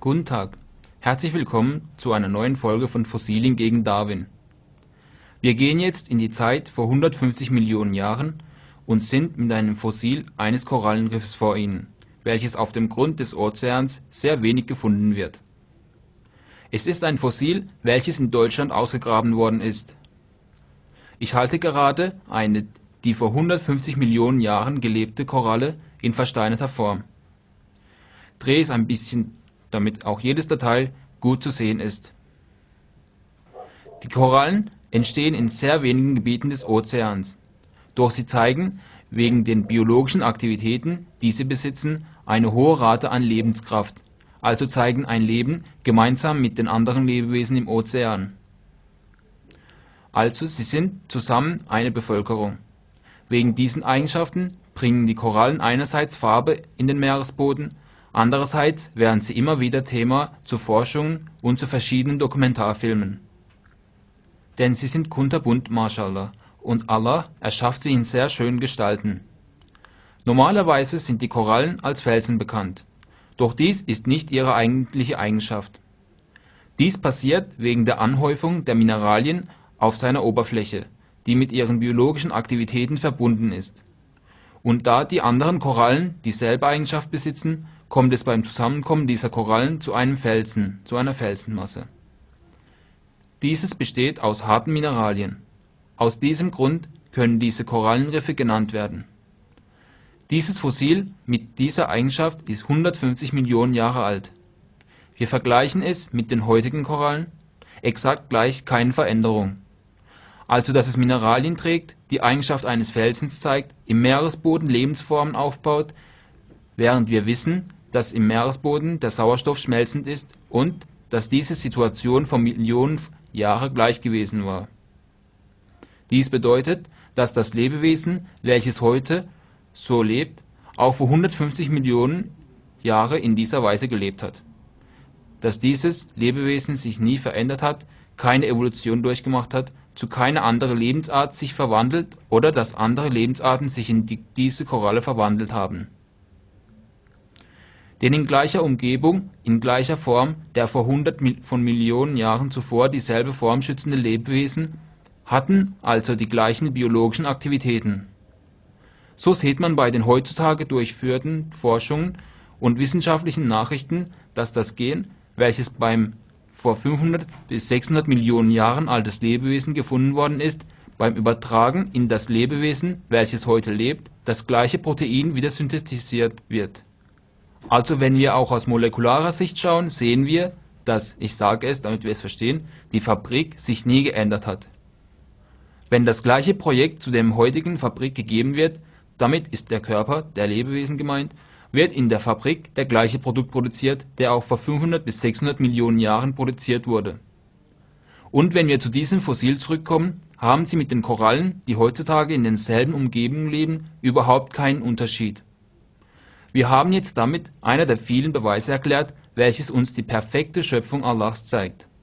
Guten Tag, herzlich willkommen zu einer neuen Folge von Fossilien gegen Darwin. Wir gehen jetzt in die Zeit vor 150 Millionen Jahren und sind mit einem Fossil eines Korallenriffs vor Ihnen, welches auf dem Grund des Ozeans sehr wenig gefunden wird. Es ist ein Fossil, welches in Deutschland ausgegraben worden ist. Ich halte gerade eine, die vor 150 Millionen Jahren gelebte Koralle in versteinerter Form. Drehe es ein bisschen, damit auch jedes Detail gut zu sehen ist. Die Korallen entstehen in sehr wenigen Gebieten des Ozeans, doch sie zeigen wegen den biologischen Aktivitäten, die sie besitzen, eine hohe Rate an Lebenskraft, also zeigen ein Leben gemeinsam mit den anderen Lebewesen im Ozean. Also sie sind zusammen eine Bevölkerung. Wegen diesen Eigenschaften bringen die Korallen einerseits Farbe in den Meeresboden, andererseits werden sie immer wieder Thema zu Forschungen und zu verschiedenen Dokumentarfilmen. Denn sie sind kunterbunt, Mashallah, und Allah erschafft sie in sehr schönen Gestalten. Normalerweise sind die Korallen als Felsen bekannt, doch dies ist nicht ihre eigentliche Eigenschaft. Dies passiert wegen der Anhäufung der Mineralien auf seiner Oberfläche, die mit ihren biologischen Aktivitäten verbunden ist. Und da die anderen Korallen dieselbe Eigenschaft besitzen, kommt es beim Zusammenkommen dieser Korallen zu einem Felsen, zu einer Felsenmasse. Dieses besteht aus harten Mineralien. Aus diesem Grund können diese Korallenriffe genannt werden. Dieses Fossil mit dieser Eigenschaft ist 150 Millionen Jahre alt. Wir vergleichen es mit den heutigen Korallen, exakt gleich, keine Veränderung. Also dass es Mineralien trägt, die Eigenschaft eines Felsens zeigt, im Meeresboden Lebensformen aufbaut, während wir wissen, dass im Meeresboden der Sauerstoff schmelzend ist und dass diese Situation vor Millionen Jahren gleich gewesen war. Dies bedeutet, dass das Lebewesen, welches heute so lebt, auch vor 150 Millionen Jahre in dieser Weise gelebt hat. Dass dieses Lebewesen sich nie verändert hat, keine Evolution durchgemacht hat, zu keiner anderen Lebensart sich verwandelt oder dass andere Lebensarten sich in diese Koralle verwandelt haben. Denn in gleicher Umgebung, in gleicher Form der vor 100 von Millionen Jahren zuvor dieselbe Form schützende Lebewesen hatten also die gleichen biologischen Aktivitäten. So sieht man bei den heutzutage durchführten Forschungen und wissenschaftlichen Nachrichten, dass das Gen, welches beim vor 500 bis 600 Millionen Jahren altes Lebewesen gefunden worden ist, beim Übertragen in das Lebewesen, welches heute lebt, das gleiche Protein wieder synthetisiert wird. Also wenn wir auch aus molekularer Sicht schauen, sehen wir, dass, ich sage es, damit wir es verstehen, die Fabrik sich nie geändert hat. Wenn das gleiche Projekt zu der heutigen Fabrik gegeben wird, damit ist der Körper der Lebewesen gemeint, wird in der Fabrik der gleiche Produkt produziert, der auch vor 500 bis 600 Millionen Jahren produziert wurde. Und wenn wir zu diesem Fossil zurückkommen, haben sie mit den Korallen, die heutzutage in denselben Umgebungen leben, überhaupt keinen Unterschied. Wir haben jetzt damit einer der vielen Beweise erklärt, welches uns die perfekte Schöpfung Allahs zeigt.